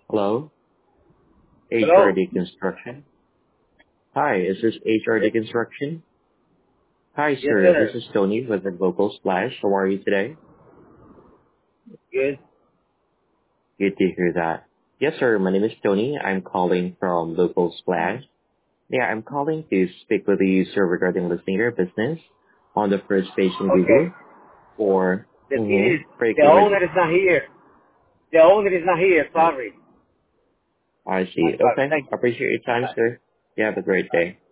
Hello, Hello? HRD Construction. Hi, is this HRD Construction? Hi, Yes, sir. This sir. is Tony with the Local Splash. How are you today? Good. Good to hear that. Yes, sir. My name is Tony. I'm calling from Local Splash. Yeah, I'm calling to speak with you, sir, regarding listing your business on the first page in Okay. Google for The thing is, break the over. owner is not here. The owner is not here. Sorry. I see. I'm sorry. Okay. Thank you. Appreciate your time, Bye. sir. You have a great Bye. day.